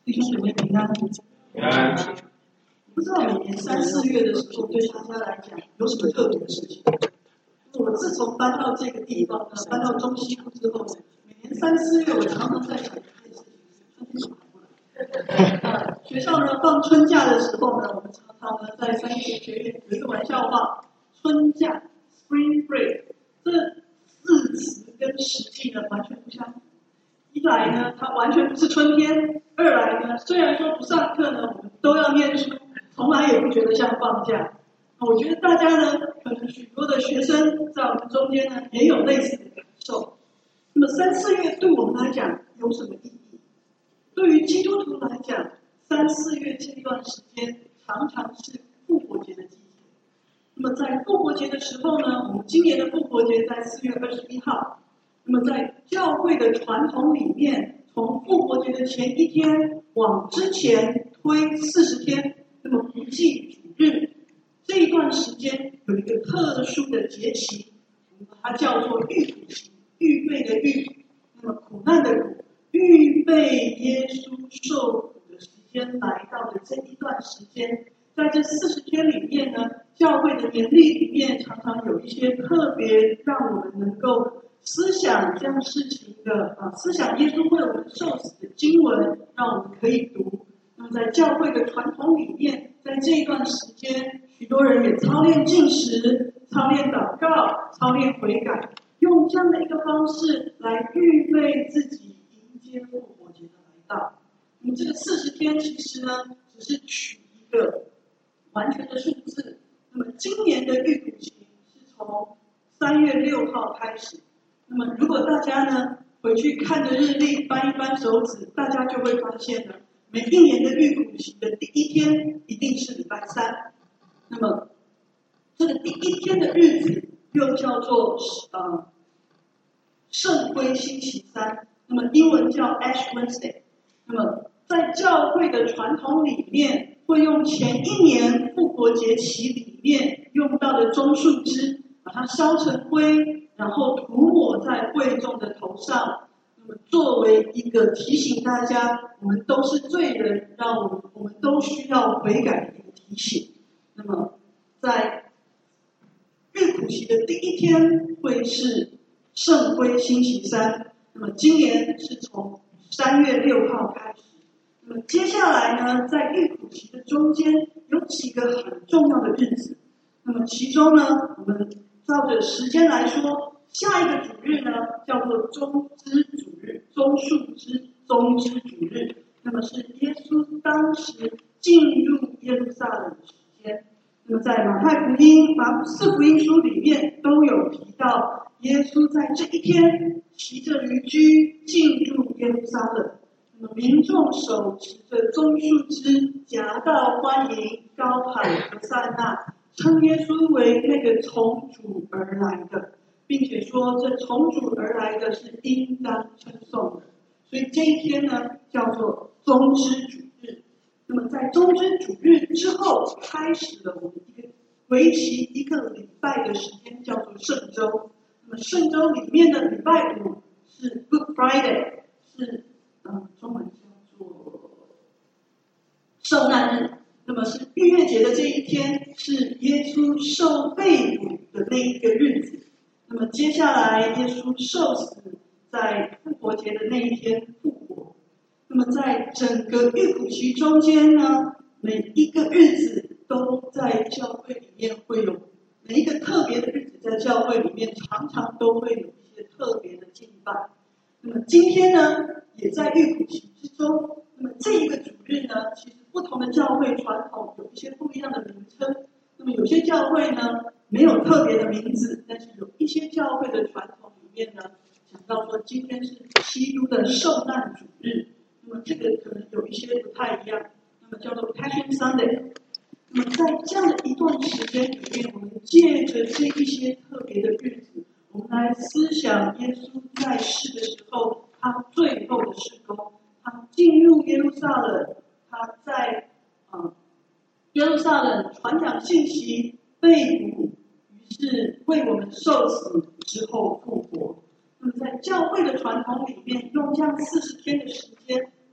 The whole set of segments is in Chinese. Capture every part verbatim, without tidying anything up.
弟兄姐妹平安。 平安。 不知道每年三四月的时候，对大家来讲有什么特别的事情？我自从搬到这个地方呢，搬到中西部之后，每年三四月我常常在想一件事情：春天跑过来。学校呢放春假的时候呢，我们常常呢在三一学院有一个玩笑话，春假 （spring break） 这字词跟实际呢完全不相符。一来呢，它完全不是春天；二来呢，虽然说不上课呢，我们都要念书，从来也不觉得像放假。我觉得大家呢，可能许多的学生在我们中间呢，也有类似的感受。那么三四月对我们来讲有什么意义？对于基督徒来讲，三四月这段时间常常是复活节的季节。那么在复活节的时候呢，我们今年的复活节在四月二十一号。那么在教会的传统里面，从复活节的前一天往之前推四十天，那么不计主日，这一段时间有一个特殊的节期，我们把它叫做预苦期，预备的预，那么苦难的苦，预备耶稣受苦的时间来到的这一段时间，在这四十天里面呢，教会的年历里面常常有一些特别让我们能够思想这样事情的啊，思想耶稣为我们受死的经文，让我们可以读。那么在教会的传统里面，在这一段时间，许多人也操练禁食、操练祷告、操练悔改，用这样的一个方式来预备自己迎接复活节的来到。那么这个四十天其实呢，只是取一个完全的数字。那么今年的预苦期是从三月六号开始。那么，如果大家呢回去看着日历，翻一翻手指，大家就会发现呢，每一年的预苦期的第一天一定是礼拜三。那么，这个第一天的日子又叫做呃圣灰星期三，那么英文叫 Ash Wednesday。那么，在教会的传统里面，会用前一年复活节期里面用到的棕树枝，把它烧成灰。然后涂抹在会众的头上，那么作为一个提醒大家，我们都是罪人，让我们我们都需要悔改的一个提醒。那么，在预苦期的第一天会是圣灰星期三，那么今年是从三月六号开始。那么接下来呢，在预苦期的中间有几个很重要的日子，那么其中呢，我们照着时间来说，下一个主日呢叫做棕枝主日，棕树枝棕枝主日。那么是耶稣当时进入耶路撒冷的时间。那么在马太福音、马可四福音书里面都有提到，耶稣在这一天骑着驴驹进入耶路撒冷。那么民众手持着棕树枝，夹道欢迎，高喊何塞纳，称耶稣为那个从主而来的，并且说这从主而来的是应当称颂的。所以这一天呢，叫做棕枝主日。那么在棕枝主日之后，开始了我们一个为期一个礼拜的时间，叫做圣周。那么圣周里面的礼拜五是 Good Friday， 是嗯中文叫做受难日。那么是逾越节的这一天，是耶稣受被捕的那一个日子。那么接下来，耶稣受死，在复活节的那一天复活。那么在整个预苦期中间呢，每一个日子都在教会里面会有，每一个特别的日子在教会里面常常都会有一些特别的敬拜。那么今天呢，也在预苦期之中。那么这一个主日呢，其实不同的教会传统有一些不一样的名称。那么有些教会呢没有特别的名字，但是有一些教会的传统里面呢，讲到说今天是基督的受难主日。那么这个可能有一些不太一样，那么叫做 Passion Sunday。那么在这样的一段时间里面，我们借着这一些特别的日子，我们来思想耶稣在世的时候，他最后的事工。他进入耶路撒冷，他在呃耶路撒冷传讲信息，被捕，于是为我们受死之后复活。那么在教会的传统里面，用这样四十天的时间来一同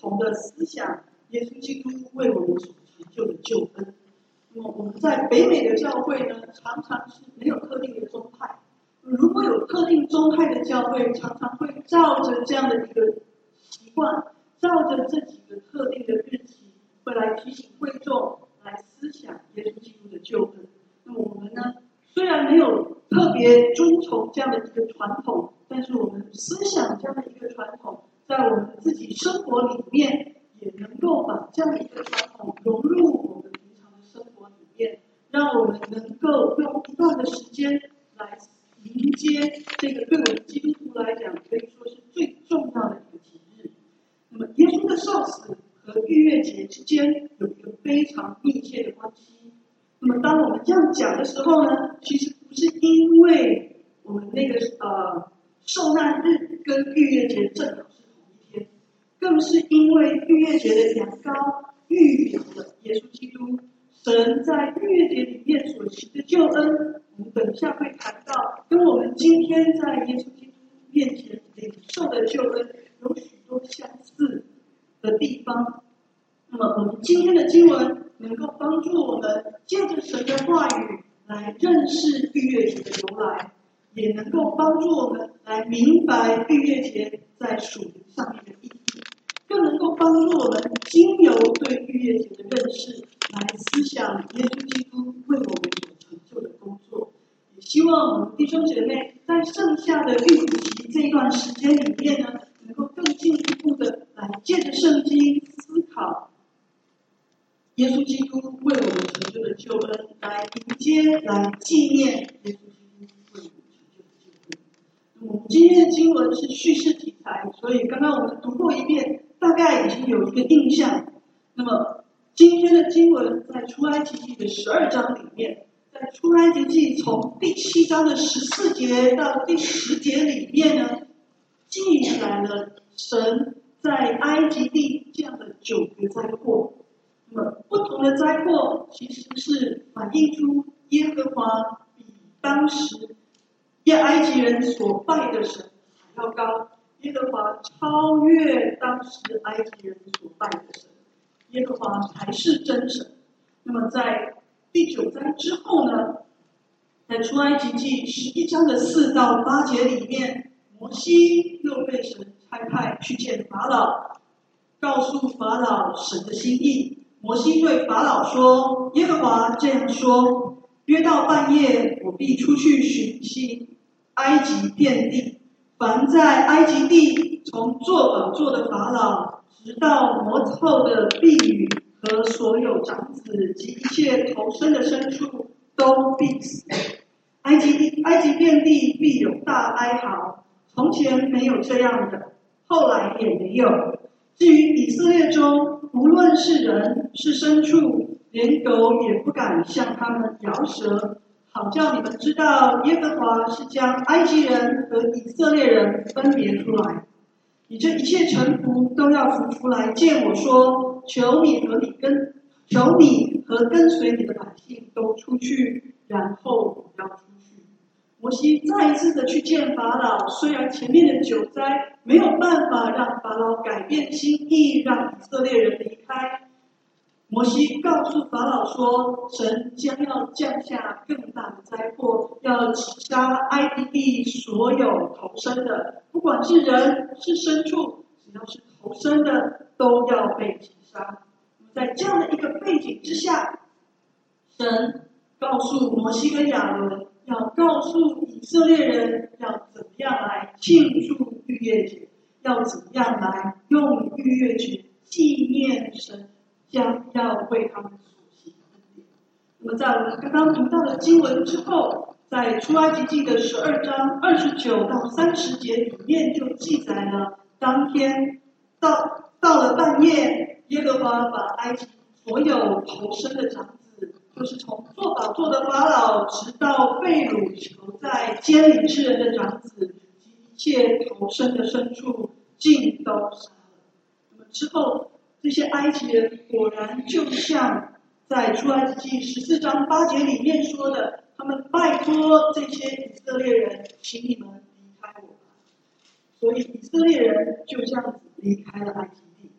同的思想耶稣基督为我们所成就的救恩。那么我们在北美的教会呢，常常是没有特定的宗派。如果有特定宗派的教会，常常会照着这样的一个习惯，照着这几个特定的日期，会来提醒会众来思想耶稣基督的救恩。那么我们呢，虽然没有特别遵从这样的一个传统，但是我们思想这样的一个传统，在我们自己生活里面，也能够把这样的一个传统融入我们平常的生活里面，让我们能够用一段的时间来迎接这个对我们基督徒来讲，可以说是最重要的一个节日。那么，耶稣的受死和逾越节之间有一个非常密切的关系。那么，当我们这样讲的时候呢，其实不是因为我们那个呃受难日跟逾越节正好是同一天，更是因为逾越节的羊羔预表了耶稣基督，神在逾越节里面所行的救恩，我们等一下会谈到，跟我们今天在耶稣基督面前领受的救恩有许多相似的地方。那么，我们今天的经文能够帮助我们借着神的话语来认识逾越节的由来，也能够帮助我们来明白逾越节在属灵上面的意义，更能够帮助我们经由对逾越节的认识来思想耶稣基督为我们所成就的工作。也希望我们弟兄姐妹在剩下的预补期这一段时间里面呢，能够更进一步的来借着圣经思考耶稣基督为我们成就的救恩，来迎接、来纪念耶稣基督为我们成就的救恩。那么我们今天的经文是叙事题材，所以刚刚我们读过一遍，大概已经有一个印象。那么今天的经文在出埃及记的十二章里面，在出埃及记从第七章的十四节到第十节里面呢，记载了神在埃及地这样的九个灾祸。那么不同的灾祸其实是反映出耶和华比当时耶埃及人所拜的神还要高，耶和华超越当时埃及人所拜的神，耶和华才是真神。那么在第九章之后呢，在出埃及记十一章的四到八节里面，摩西又被神差派去见法老，告诉法老神的心意。摩西对法老说：“耶和华这样说，约到半夜，我必出去寻觅埃及遍地，凡在埃及地从坐宝座的法老，直到摩后的婢女和所有长子及一切投生的牲畜，都必死。埃及地，埃及遍地必有大哀嚎，从前没有这样的，后来也没有。至于以色列中，无论是人是牲畜，连狗也不敢向他们摇舌，好叫你们知道耶和华是将埃及人和以色列人分别出来。你这一切臣仆都要服出来见我说，求你和你跟求你和跟随你的百姓都出去，然后我要出去。”摩西再一次的去见法老，虽然前面的九灾没有办法让法老改变心意，让以色列人离开，摩西告诉法老说，神将要降下更大的灾祸，要击杀埃及地所有投生的，不管是人是牲畜，只要是投生的都要被击杀。在这样的一个背景之下，神告诉摩西跟亚伦，要告诉以色列人要怎么样来庆祝逾越节，要怎么样来用逾越节纪念神将要为他们所行的恩典。那么在我们刚刚读到的经文之后，在出埃及记的十二章二十九到三十节里面就记载了，当天到到了半夜，耶和华把埃及所有投生的长子，就是从坐宝座的法老，直到被掳囚在监里之人的长子及一切投生的牲畜，尽都杀了。那么之后，这些埃及人果然就像在出埃及记十四章八节里面说的，他们拜托这些以色列人，请你们离开我吧。所以以色列人就这样子离开了埃及地。所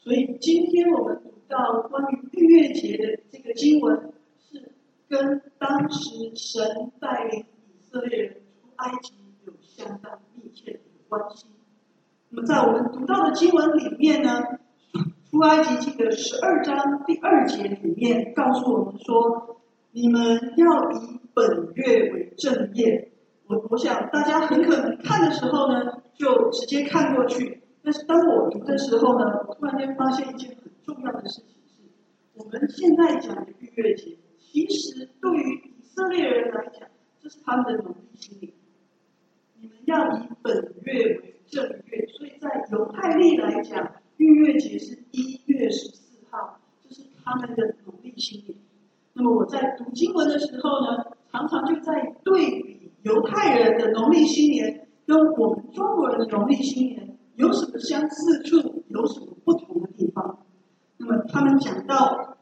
所以今天我们读到关于逾越节的这个经文，是跟当时神带领以色列人出埃及有相当密切的关系。那么在我们读到的经文里面呢，出埃及记的十二章第二节里面告诉我们说，你们要以本月为正业。我我想大家很可能看的时候呢，就直接看过去。但是当我读的时候呢，我突然间发现一件很重要的事情是，我们现在讲的逾越节，其实对于以色列人来讲，这是他们的农历新年。你们要以本月为正月，所以在犹太历来讲，逾越节是一月十四号，这是他们的农历新年。那么我在读经文的时候呢，常常就在对比犹太人的农历新年跟我们中国人的农历新年有什么相似处，有什么不同的地方。那么他们讲到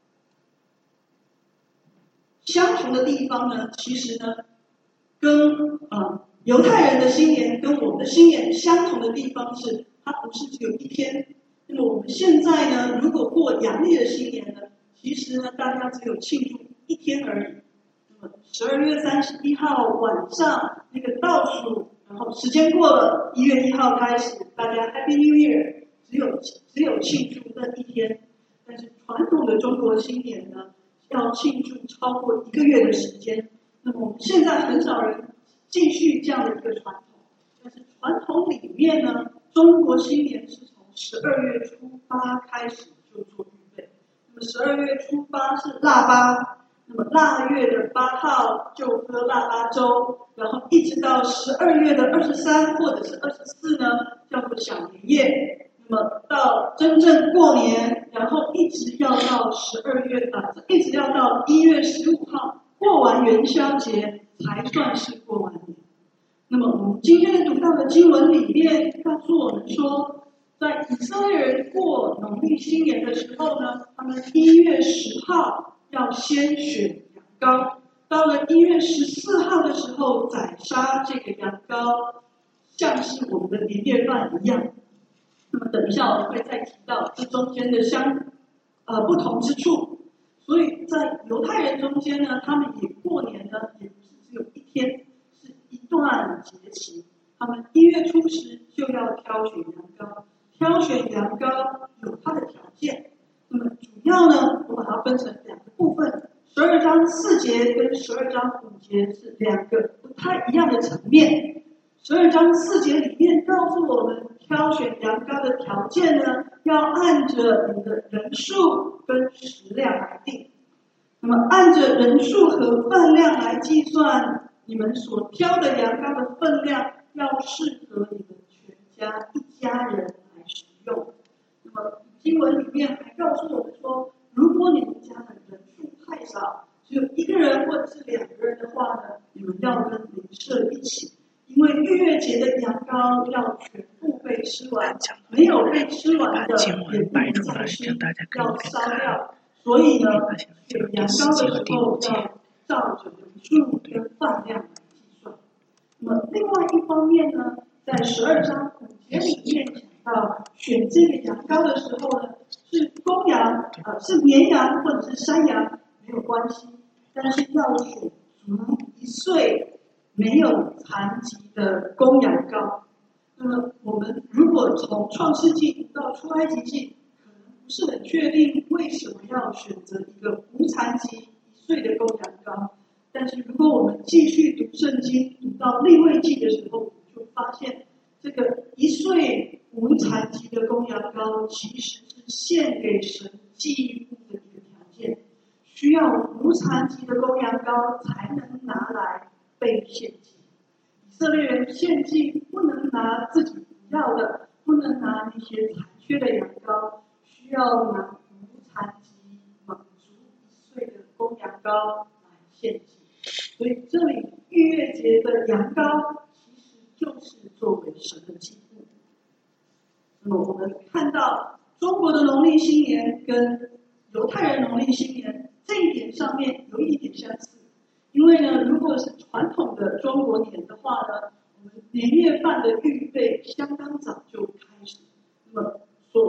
相同的地方呢，其实呢，跟呃犹太人的新年跟我们的新年相同的地方是，它不是只有一天。那么我们现在呢，如果过阳历的新年呢，其实呢，大家只有庆祝一天而已。那么十二月三十一号晚上那个倒数，然后时间过了，一月一号开始，大家 Happy New Year， 只有只有庆祝那一天。但是传统的中国新年呢，要庆祝超过一个月的时间。那么我们现在很少人继续这样的一个传统，但是传统里面呢，中国新年是从十二月初八开始就做预备。那么十二月初八是腊八，那么腊月的八号就喝腊八粥，然后一直到十二月的二十三或者是二十四呢，叫做小年夜。那么到真正过年，然后一直要到十二月啊，一直要到一月十五号过完元宵节才算是过完年。那么我们今天读到的经文里面告诉我们说，在以色列人过农历新年的时候呢，他们一月十号要先选羊羔，到了一月十四号的时候宰杀这个羊羔，像是我们的年夜饭一样。那么等一下我们会再提到这中间的相呃不同之处。所以在犹太人中间呢，他们也过年呢，也不是只有一天，是一段节期。他们一月初十就要挑选羊羔，挑选羊羔有它的条件。那么主要呢，我把它分成两个部分，十二章四节跟十二章五节是两个不太一样的层面。十二章四节里面告诉我们，挑选羊羔的条件呢，要按着你的人数跟食量来定。那么按着人数和分量来计算，你们所挑的羊羔的分量要适合你们全家一家人来食用。那么经文里面还告诉我们说，如果你们家的人数太少，只有一个人或者是两个人的话呢，你们要跟邻舍一起。因为逾越节的羊羔要全部被吃完，没有被吃完的也不能再吃，要烧掉。所以呢，选羊羔的时候要照着人数跟饭量来计算。那么另外一方面呢，在十二章五节里面讲到，选这个羊羔的时候呢，是公羊，呃，是绵羊或者是山羊没有关系，但是要选足一岁。没有残疾的公羊羔。那么我们如果从创世纪读到出埃及记，可能不是很确定为什么要选择一个无残疾一岁的公羊羔。但是如果我们继续读圣经，读到利未记的时候，就发现这个一岁无残疾的公羊羔其实是献给神祭物的一个条件，需要无残疾的公羊羔才能拿来被献祭。以色列人献祭不能拿自己不要的，不能拿那些残缺的羊羔，需要拿无残疾满足一岁的公羊羔来献祭。所以这里逾越节的羊羔其实就是作为神的祭物。那么我们看到中国的农历新年跟犹太人农历新年这一点上面有一点相似。因为呢，如果是传统的中国年的话呢，我们年夜饭的预备相当早就开始。那么所预备的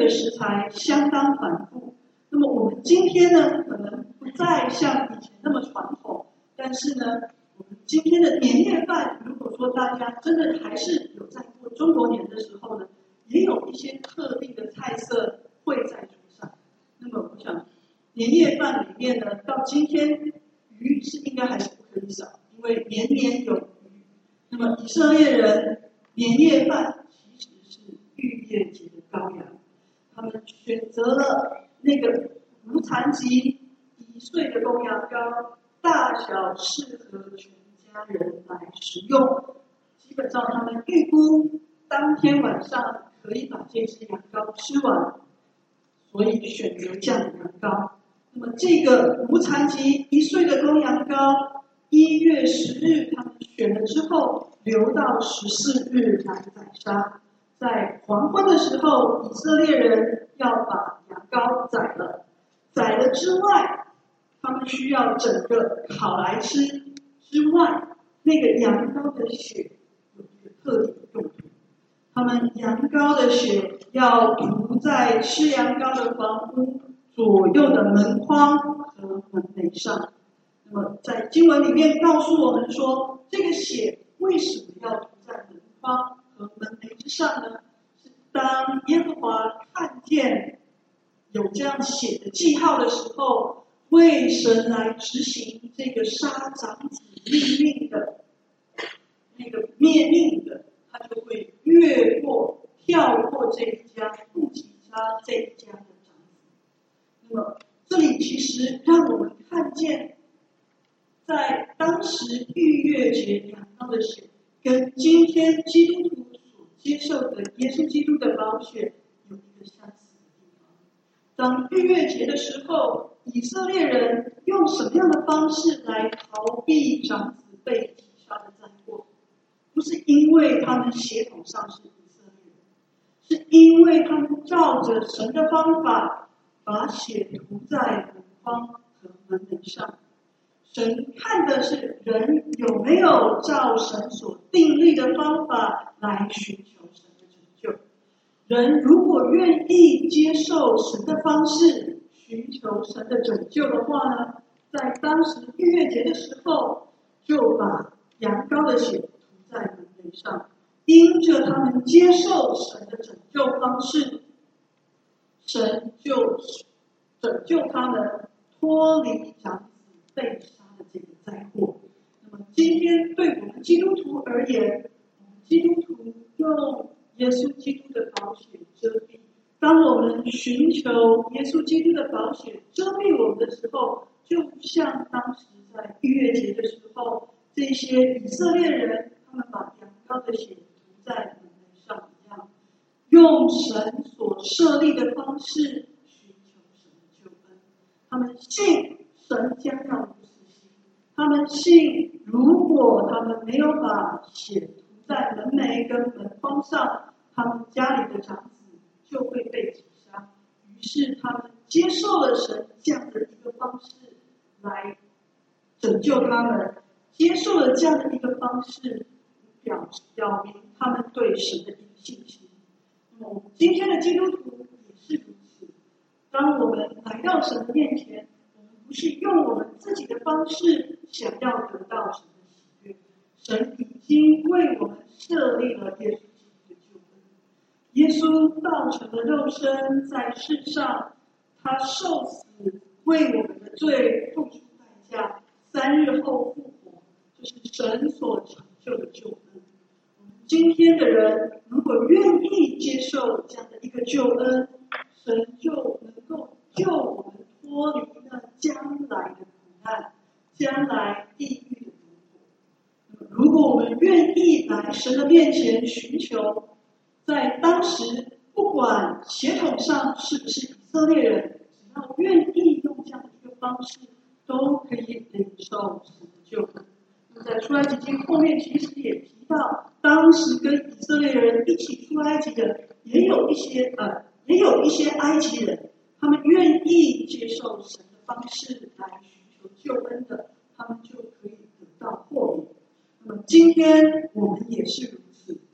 的食材相当繁复。那么我们今天呢，可能不再像以前那么传统，但是呢，我们今天的年夜饭，如果说大家真的还是有在过中国年的时候呢，也有一些特定的菜色会在桌上。那么我想，年夜饭里面呢，到今天鱼是应该还是不可以少，因为年年有余。那么以色列人年夜饭其实是逾越节的羔羊，他们选择了那个无残疾一岁的公羊羔，大小适合全家人来食用。基本上他们预估当天晚上可以把这只羊羔吃完，所以选择这样的羊羔。那么这个无残疾一岁的公羊羔，一月十日他们选了之后，留到十四日来宰杀。在黄昏的时候，以色列人要把羊羔宰了。宰了之外，他们需要整个烤来吃之外，那个羊羔的血有一个特定的用途。他们羊羔的血要涂在吃羊羔的房屋左右的门框和门楣上。那么在经文里面告诉我们说，这个血为什么要涂在门框和门楣之上呢？是当耶和华看见有这样血的记号的时候，为神来执行这个杀长子命令的那个灭命的，他就会越过跳过这一家，不及杀这一家的长子。那么这里其实让我们看见，在当时逾越节羊羔的血，跟今天基督徒所接受的耶稣基督的宝血有一个相似的地方。当逾越节的时候，以色列人用什么样的方式来逃避长子被击杀的灾祸？不是因为他们血统上是以色列人，是因为他们照着神的方法，把血涂在门框和门楣上。神看的是人有没有照神所定立的方法来寻求神的拯救。人如果愿意接受神的方式，寻求神的拯救的话呢，在当时逾越节的时候，就把羊羔的血涂在门楣上，因着他们接受神的拯救方式，神就拯救他们脱离长子被杀的这个灾祸。那么今天对我们基督徒而言，我们基督徒用耶稣基督的宝血遮蔽。当我们寻求耶稣基督的宝血遮蔽我们的时候，就像当时在逾越节的时候，这些以色列人他们把羊羔的血涂在门楣上一样，用神所设立的方式寻求神的救恩。他们信神将要如此行，他们信如果他们没有把血涂在门楣跟门框上，他们家里的长子就会被击杀。于是他们接受了神这样的一个方式来拯救他们，接受了这样的一个方式，表表明他们对神的一个信心。那么我们今天的基督徒也是如此。当我们来到神的面前，我们不是用我们自己的方式想要得到神的喜悦，神已经为我们设立了耶稣基督的救恩。耶稣道成了肉身，在世上，他受死为我们的罪付出代价，三日后复活，这是神所成就的救恩。我们今天的人如果愿意接受这样的一个救恩，神就能够救我们脱离那将来的苦难，将来地狱的毒火。如果我们愿意来神的面前寻求，在当时不管血统上是不是以色列人，只要愿意用这样的一个方式，都可以领受神的救恩。那在出埃及记后面其实也提到，当时跟以色列人一起出埃及的也有一些呃，也有一些埃及人，他们愿意接受神的方式来寻求救恩的，他们就可以得到豁免。那么今天我们也是如此。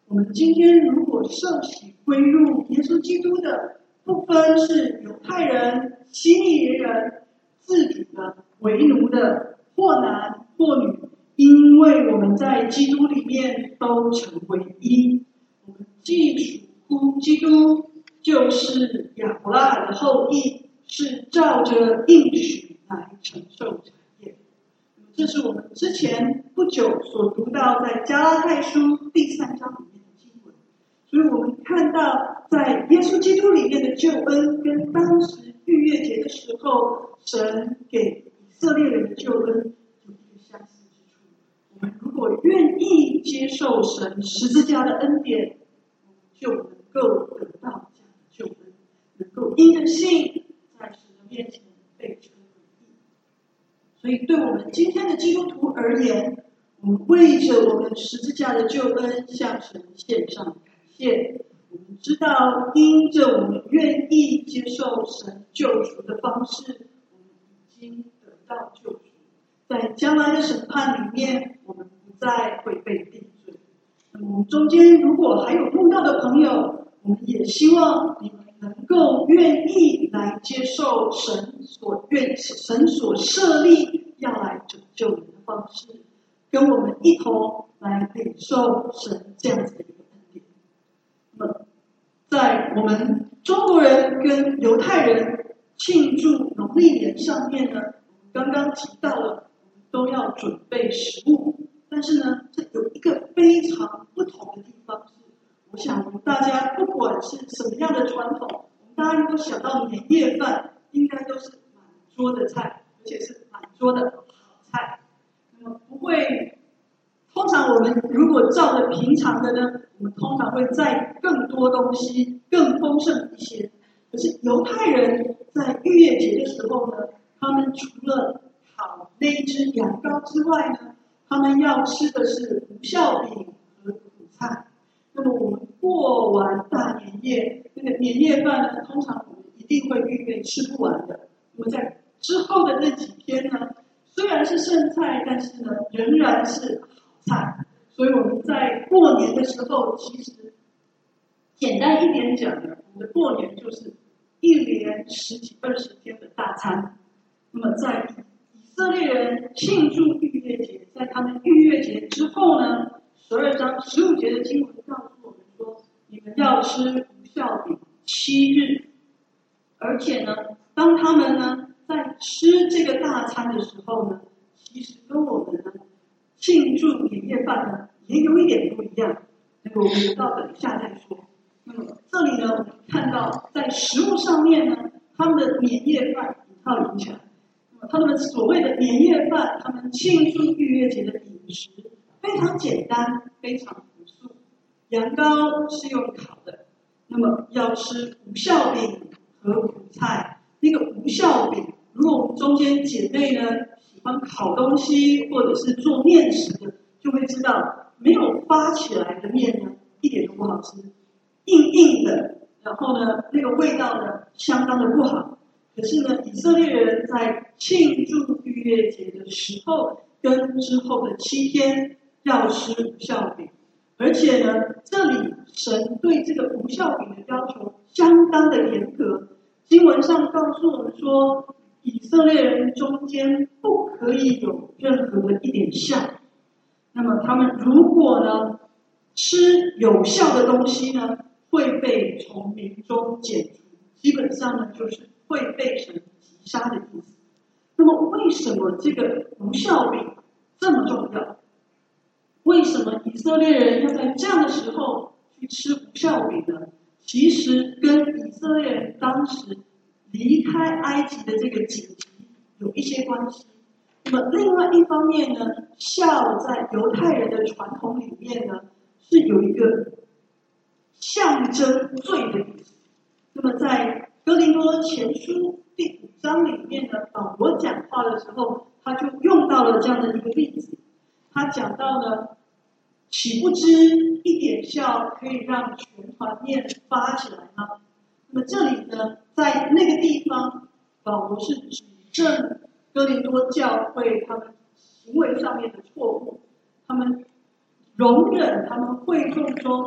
我们今天如果受洗归入耶稣基督的，不分是犹太人、希利尼人、自主的、为奴的，或男或女，因为我们在基督里面都成为一。我们既属乎基督，就是亚伯拉罕的后裔，是照着应许来承受产业。这是我们之前不久所读到在加拉太书第三章里面的经文。所以我们看到在耶稣基督里面的救恩，跟当时逾越节的时候神给以色列人的救恩有一个相似之处。我们如果愿意接受神十字架的恩典，我们就能够得到这样的救恩，能够因着信在神的面前被称为义。所以对我们今天的基督徒而言，我们为着我们十字架的救恩向神献上感谢。我们知道因着我们愿意接受神救赎的方式，我们已经得到救赎，在将来的审判里面，我们不再会被定罪。那么我们中间如果还有慕道的朋友，我们也希望你们能够愿意来接受神所愿神所设立要来拯救人的方式，跟我们一同来领受神这样子的一个恩典。那么在我们中国人跟犹太人庆祝农历年上面呢，我们刚刚提到了，我们都要准备食物，但是呢，这有一个非常不同的地方是，我想我们大家不管是什么样的传统，我们大家如果想到年夜饭，应该都是满桌的菜，而且是满桌的好菜。那么不会，通常我们如果照着平常的呢，我们通常会再更多东西，更丰盛一些。可是犹太人在逾越节的时候呢，他们除了烤那一只羊羔之外呢，他们要吃的是无酵饼和苦菜。那么我们过完大年夜，那个年夜饭呢，通常我们一定会预备吃不完的。那么在之后的那几天呢，虽然是剩菜，但是呢，仍然是好菜。所以我们在过年的时候，其实简单一点讲呢，我们的过年就是一连十几二十天的大餐。那么在以色列人庆祝逾越节，在他们逾越节之后呢，十二章十五节的经文告诉我们说，你们要吃无酵饼七日。而且呢，当他们呢在吃这个大餐的时候呢，其实跟我们呢庆祝年夜饭呢也有一点不一样。那个我们留到等一下再说。那么这里呢，我们看到在食物上面呢，他们的年夜饭引号引起来。那么他们所谓的年夜饭，他们庆祝逾越节的饮食非常简单，非常朴素。羊羔是用烤的，那么要吃无酵饼和苦菜。那个无酵饼，如果我们中间姐妹呢喜欢烤东西或者是做面食的，就会知道没有发起来的面呢一点都不好吃，硬硬的，然后呢那个味道呢相当的不好。可是呢，以色列人在庆祝逾越节的时候跟之后的七天要吃无酵饼，而且呢，这里神对这个无酵饼的要求相当的严格。经文上告诉我们说，以色列人中间不可以有任何的一点酵。那么他们如果呢吃有效的东西呢，会被从民中剪除，基本上呢就是会被神击杀的意思。那么为什么这个无酵饼这么重要？为什么以色列人要在这样的时候去吃无酵饼呢？其实跟以色列人当时离开埃及的这个紧急有一些关系。那么另外一方面呢，酵在犹太人的传统里面呢，是有一个象征罪的意思。那么在哥林多前书第五章里面呢，保罗讲话的时候，他就用到了这样的一个例子。他讲到呢，岂不知一点酵可以让全团面发起来吗？那么这里呢，在那个地方，保罗是指正哥林多教会他们行为上面的错误，他们容忍他们会众中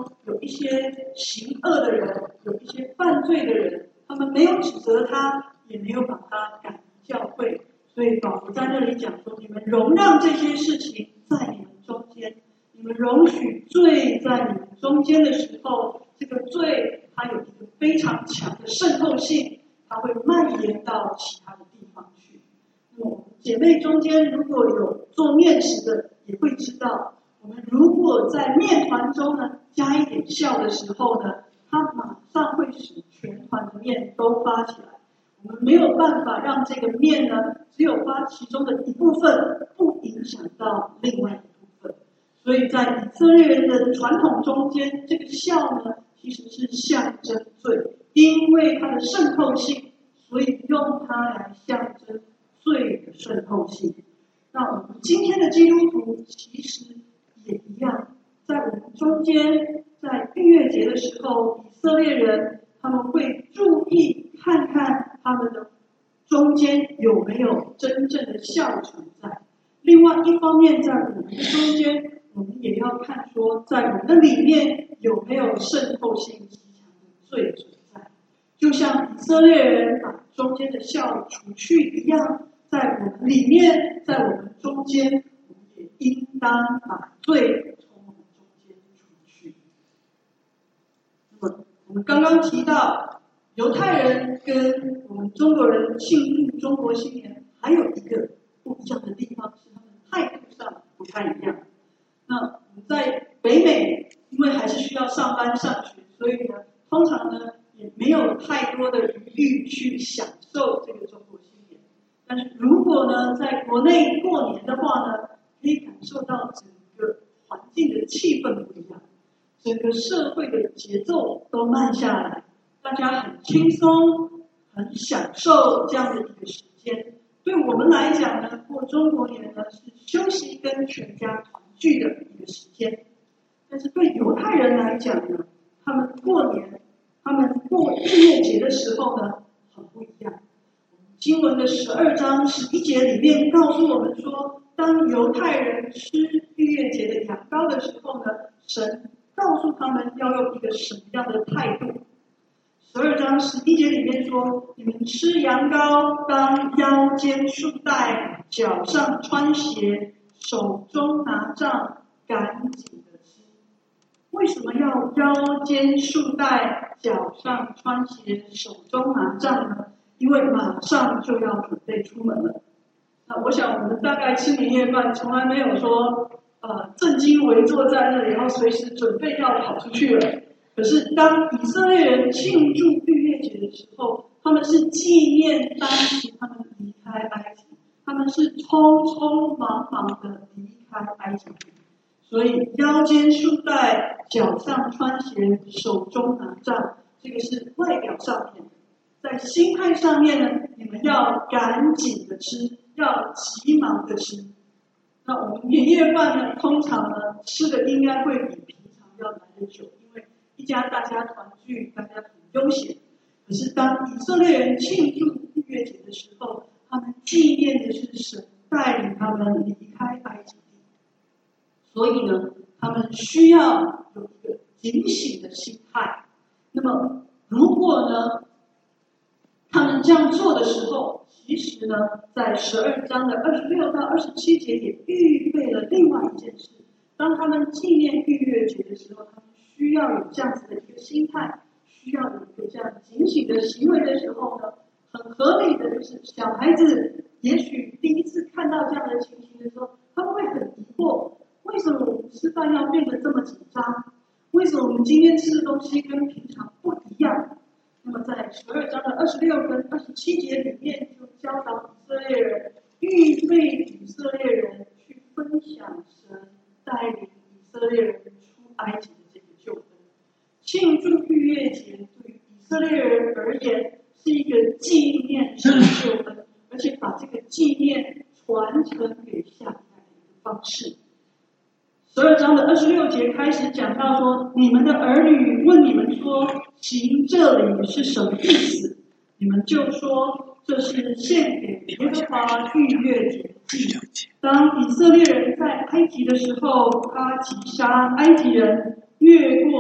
些行恶的人，有一些犯罪的人，他们没有指责他，也没有把他赶离教会。所以保罗在这里讲说：你们容让这些事情在你们中间，你们容许罪在你们中间的时候，这个罪它有一个非常强的渗透性，它会蔓延到其他的地方去。那么姐妹中间如果有做面食的，也会知道，我们如果在面团中呢加一点酵的时候呢，它马上会使全团的面都发起来。我们没有办法让这个面呢只有发其中的一部分，不影响到另外一部分。所以在以色列人的传统中间，这个酵呢其实是象征罪，因为它的渗透性，所以用它来象征罪的渗透性。那我们今天的基督徒其实也一样，在我们中间，在逾越节的时候，以色列人他们会注意看看他们的中间有没有真正的酵存在。另外一方面，在我们的中间，我们也要看说，在我们的里面有没有渗透性极强的罪存在。就像以色列人把中间的酵除去一样，在我们里面，在我们中间，我们也应当把罪从我们中间除去。那么，我们刚刚提到，犹太人跟我们中国人庆祝中国新年，还有一个不一样的地方是他们态度上不太一样。那我们在北美，因为还是需要上班上学，所以呢，通常呢也没有太多的余裕去享受这个中国新年。但是如果呢，在国内过年的话呢，可以感受到整个环境的气氛不一样，整个社会的节奏都慢下来，大家很轻松，很享受这样的一个时间。对我们来讲呢，过中国年呢是休息跟全家团聚的一个时间。但是对犹太人来讲呢，他们过年，他们过逾越节的时候呢，很不一样。经文的十二章十一节里面告诉我们说，当犹太人吃逾越节的羊羔的时候呢，神告诉他们要用一个什么样的态度。十二章十一节里面说，你们吃羊羔当腰间束带，脚上穿鞋，手中拿杖，赶紧的吃。为什么要腰间束带，脚上穿鞋，手中拿杖呢？因为马上就要准备出门了。那我想我们大概吃年夜饭从来没有说呃正襟危坐在那里，然后随时准备要跑出去了。可是当以色列人庆祝逾越节的时候，他们是纪念当时他们离开埃及，他们是匆匆忙忙的离开埃及，所以腰间束带，脚上穿鞋，手中拿杖，这个是外表上面。在心态上面呢，你们要赶紧的吃，要急忙的吃。那我们年夜饭呢，通常呢吃的应该会比平常要来得久，因为一家大家团聚，大家很悠闲。可是当以色列人庆祝逾越节的时候，他们纪念的是神带领他们离开埃及地，所以呢，他们需要有一个警醒的心态。那么，如果呢？他们这样做的时候，其实呢，在十二章的二十六到二十七节也预备了另外一件事。当他们纪念逾越节的时候，他们需要有这样子的一个心态，需要有一个这样警醒的行为的时候呢，很合理的就是小孩子也许第一次看到这样的情形的时候，他们会很疑惑，为什么我们吃饭要变得这么紧张？为什么我们今天吃的东西跟平常不一样？那么在十二章的二十六跟二十七节里面，就教导以色列人，预备以色列人去分享神带领以色列人出埃及的这个救恩。庆祝逾越节对于以色列人而言是一个纪念神的救恩，而且把这个纪念传承给下一代的一个方式。十二章的二十六节开始讲到说，你们的儿女问你们说，行这里是什么意思？你们就说，这是献给耶和华逾越节祭。当以色列人在埃及的时候，他击杀埃及人，越过以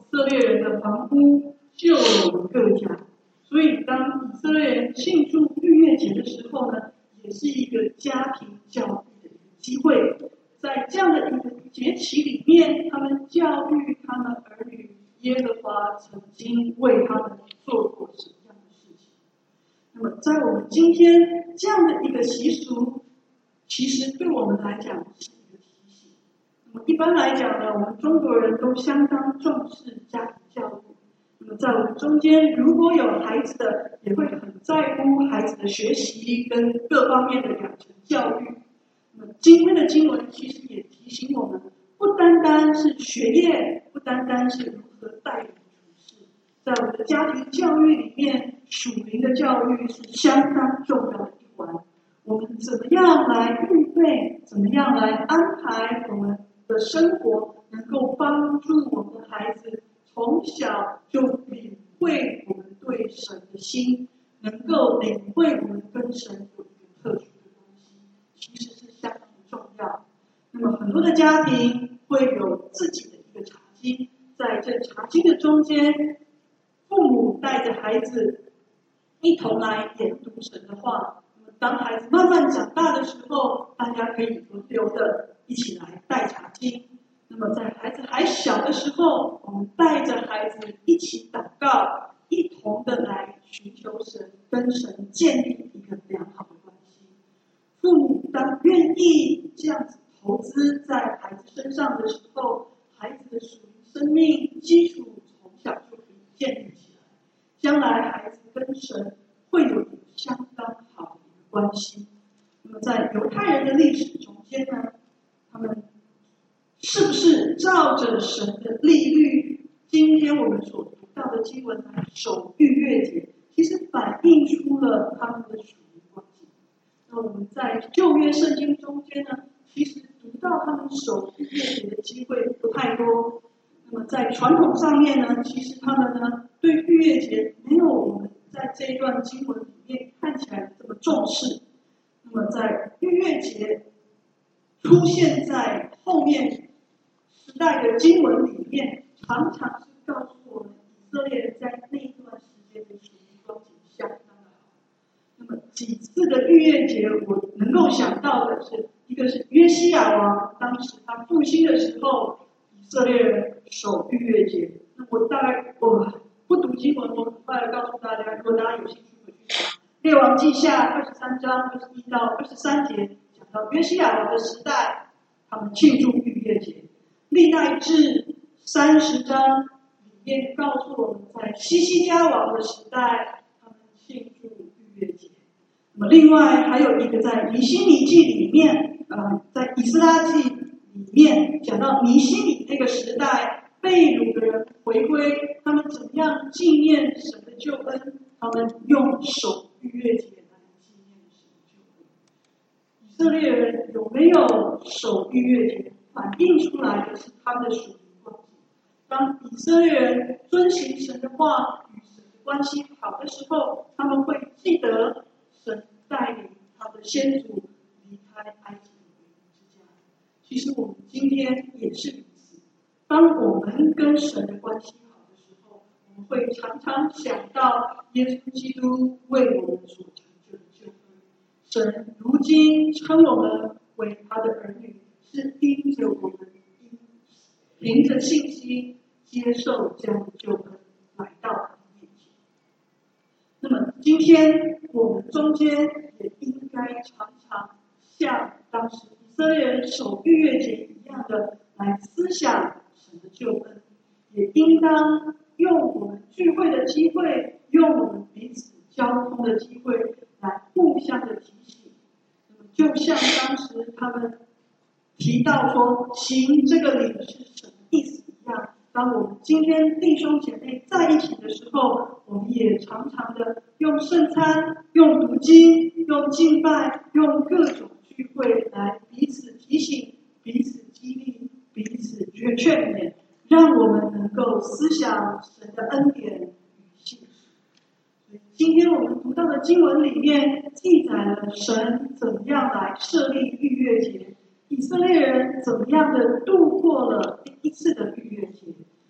色列人的房屋就有各家。所以当以色列人庆祝逾越节的时候呢，也是一个家庭教育的一个机会。在这样的一个节期里面，他们教育他们儿女耶和华曾经为他们做过什么样的事情。那么在我们今天这样的一个习俗，其实对我们来讲是一个提醒。那么一般来讲呢，我们中国人都相当重视家庭教育。那么在我们中间，如果有孩子的，也会很在乎孩子的学习跟各方面的养成教育。那么今天的经文其实也提醒我们，不单单是学业，不单单是如何待人处事，在我们的家庭教育里面，属灵的教育是相当重要的一环。我们怎么样来预备，怎么样来安排我们的生活，能够帮助我们的孩子从小就领会我们对神的心，能够领会我们跟神有一个特殊的关系，其实是相当的重要。那么很多的家庭会有自己的一个查经，在这查经的中间，父母带着孩子一同来研读神的话。那么当孩子慢慢长大的时候，大家可以轮流的一起来带查经。那么在孩子还小的时候，我们带着孩子一起祷告，一同的来寻求神，跟神建立一个良好的关系。父母当愿意这样子投资在孩子身上的时候，孩子的属灵生命基础从小就可以建立起来，将来孩子跟神会有相当好的一个关系。那么在犹太人的历史中间呢，他们是不是照着神的律律，今天我们所读到的经文来守逾越节，其实反映出了他们的属灵光景。那我们在旧约圣经中间呢，其实读到他们守逾越节的机会不太多。那么在传统上面呢，其实他们呢对逾越节没有我们在这一段经文里面看起来这么重视。那么在逾越节出现在后面时代的经文里面，常常是告诉我们以色列人在那一段时间的属灵光景相当的好。那么几次的逾越节，我能够想到的是，一个是约西亚王，当时他复兴的时候，以色列人守逾越节。那我大概我不读经文，我很快的告诉大家，如果大家有兴趣回去查列王记下二十三章二十一到二十三节，讲到约西亚王的时代，他们庆祝逾越节。历代志三十章里面告诉我们，在西西家王的时代，他们庆祝逾越节。那么另外还有一个在尼希米记里面，呃，在以斯拉记里面讲到尼希米那个时代，被掳的人回归，他们怎么样纪念神的救恩？他们用守逾越节来纪念神的救恩。以色列人有没有守逾越节？反映出来的是他们的属灵光景。当以色列人遵行神的话，与神的关系好的时候，他们会记得神带领他的先祖离开埃及的为奴之家。其实我们今天也是如此。当我们跟神的关系好的时候，我们会常常想到耶稣基督为我们所成就的救恩。神如今称我们为他的儿女，是因着我们凭着信心接受这样的救恩来到他面前。那么今天我们中间也应该常常像当时以色列人守逾越节一样的来思想神的救恩，也应当用我们聚会的机会，用我们彼此交通的机会来互相的提醒。那么就像当时他们提到说行这个礼是什么意思一样，当我们今天弟兄姐妹在一起的时候，我们也常常的用圣餐、用读经、用敬拜、用各种聚会来彼此提醒、彼此激励、彼此劝勉，让我们能够思想神的恩典与信实。今天我们读到的经文里面记载了神怎么样来设立逾越节，以色列人怎么样的度过了第一次的逾越节。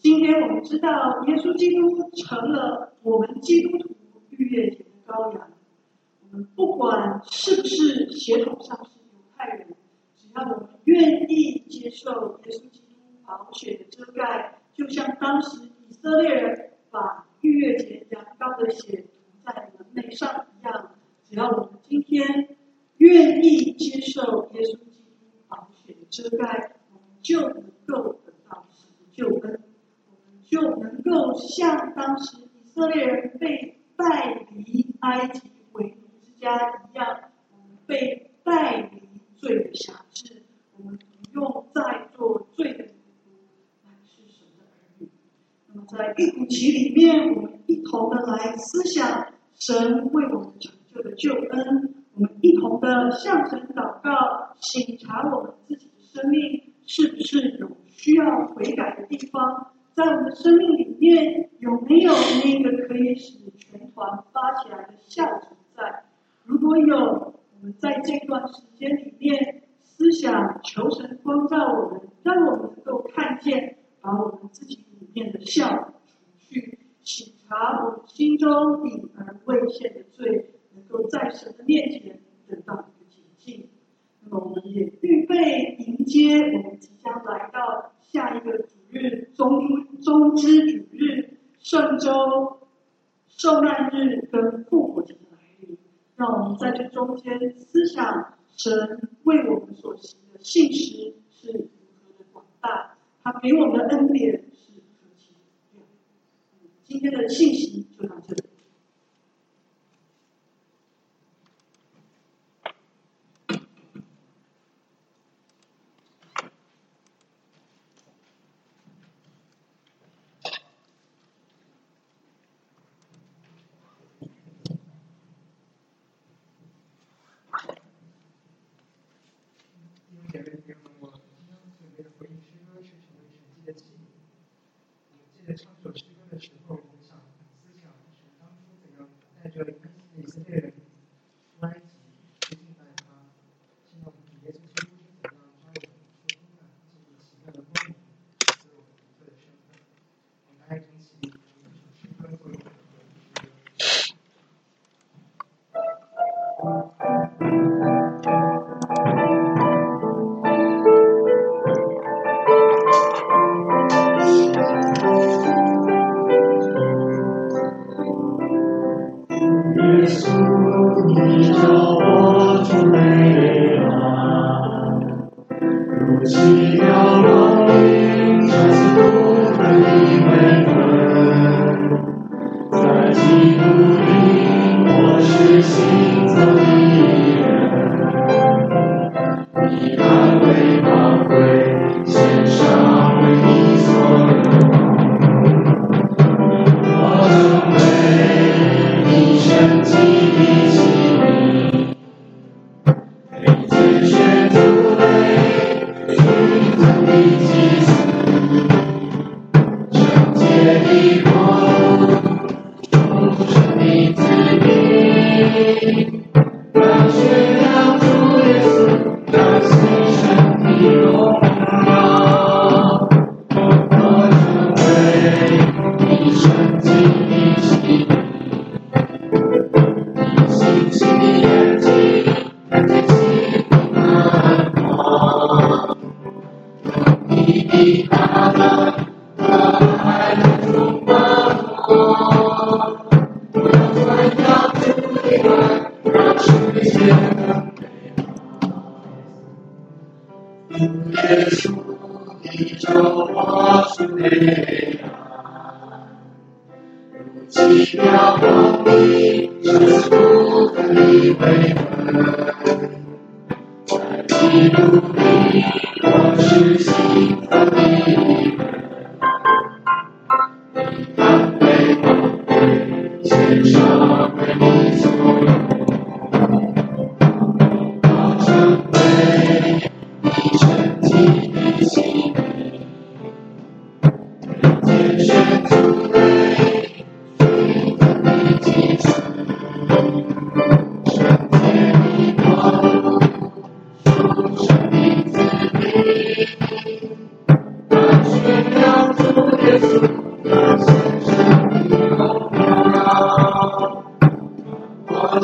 今天我们知道，耶稣基督成了我们基督徒逾越节的羔羊。我们不管是不是血统上是犹太人，只要我们愿意接受耶稣基督宝血的遮盖，就像当时以色列人把逾越节羊羔的血涂在门楣上一样，只要我们今天愿意接受耶稣基督宝血的遮盖，我们就能够得到神的救恩，我们就能够像当时以色列人被带离埃及为奴之家一样，我们被带离罪的辖制，我们不用再做罪的奴仆，乃是神的儿女。那么在一股期里面，我们一同的来思想神为我们成就的救恩，我们一同的向神祷告，省察我们自己的生命是不是有需要悔改的地方，在我们的生命里面有没有那个可以使全团发起来的笑存在？如果有，我们在这段时间里面思想求神光照我们，让我们能够看见，把我们自己里面的笑除去，省察我们心中隐而未现的罪，能够在神的面前得到一个洁净。那么我们也预备迎接我们即将来到下一个主日，中中之主日、圣周、受难日跟复活节的来临。让我们在这中间思想神为我们所行的信实是如何的广大，他给我们的恩典是何其无量。今天的信息就到这里。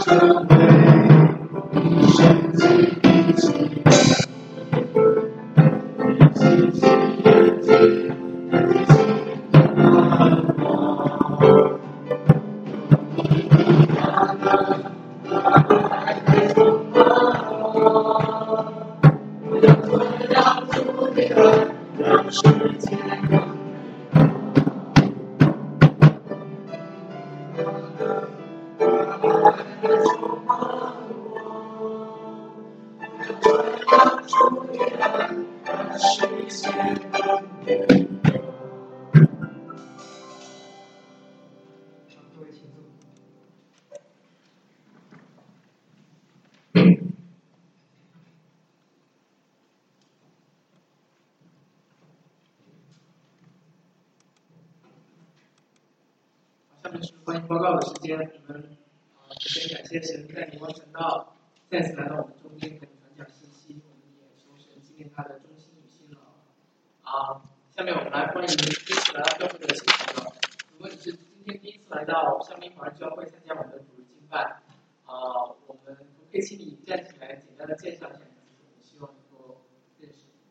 下面是欢迎报告的时间，我们呃首先感谢神带领完成到再次来到我们中间，给我们传讲信息，我们也求神纪念他的忠心与辛劳。啊，下面我们来欢迎第一次来到教会的新朋友。如果你是今天第一次来到香槟华人教会参加我们的主日敬拜，啊，我们可以请你站起来，简单的介绍一下你自己，我们希望能够认识你。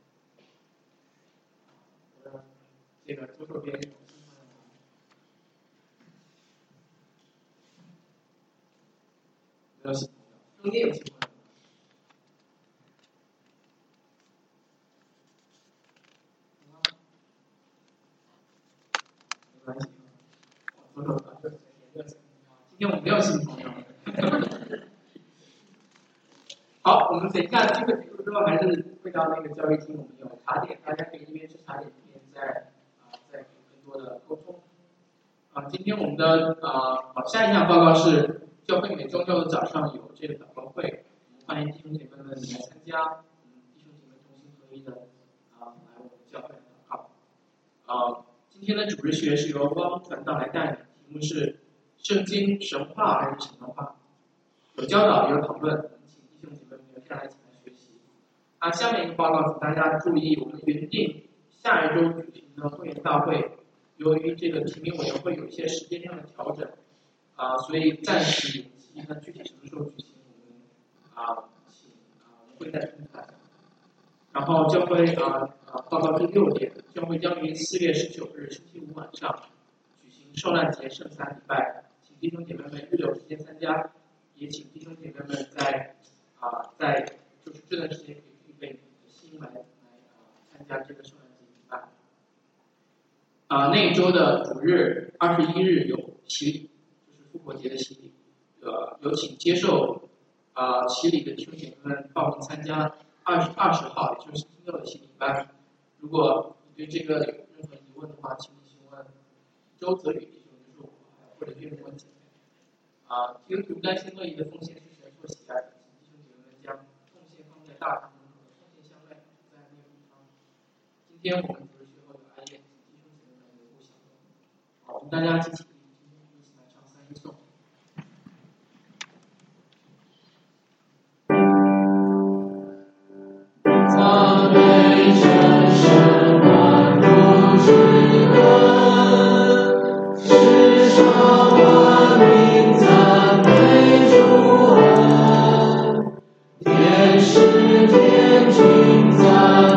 我的这个左手边。没有新朋友，中间有新朋友。没关系，我左手把右手边热情。今天我们没有新朋友。好，我们等一下机会结束之后，还是会到那个教育厅，我们有茶点，大家可以一边吃茶点，一边在啊、呃、再有更多的沟通。啊、呃，今天我们的啊好、呃、下一项报告是。教会每周六的早上有这个祷告会，欢迎弟兄姐妹们来参加。嗯，弟兄姐妹同心合一的啊、呃、来我们教会祷告。啊，今天的主日学是由汪传道来带领，题目是圣经神话还是神话？有教导也有讨论，我们请弟兄姐妹们留下来一起来学习。啊，下面一个报告，请大家注意，我们原定下一周举行的会员大会，由于这个提名委员会有一些时间上的调整。啊，所以暂时延期，那具体什么时候举行，我们啊，请啊，我们会再公开。然后教会啊啊，报告第六点，教会将于四月十九日星期五晚上举行受难节圣餐礼拜，请弟兄姐妹们预留时间参加，也请弟兄姐妹们在啊在就是这段时间可以预备心来来啊参加这个受难节礼拜。啊，那一周的主日二十一日有洗礼。复活节的洗礼，呃，有请接受啊、呃、洗礼的弟兄姐妹们报名参加二十二十号，也就是星期六的洗礼班。如果你对这个有任何疑问的话，请你询问周泽宇弟兄，就是我，或者岳母姐妹。啊，基督徒甘心乐意的奉献是神所喜爱的，请弟兄姐妹们将奉献放在大堂门口的奉献箱内，在那个地方。今天我们主日学后有爱宴，请弟兄姐妹们留步享用。好，我们大家一起。 世上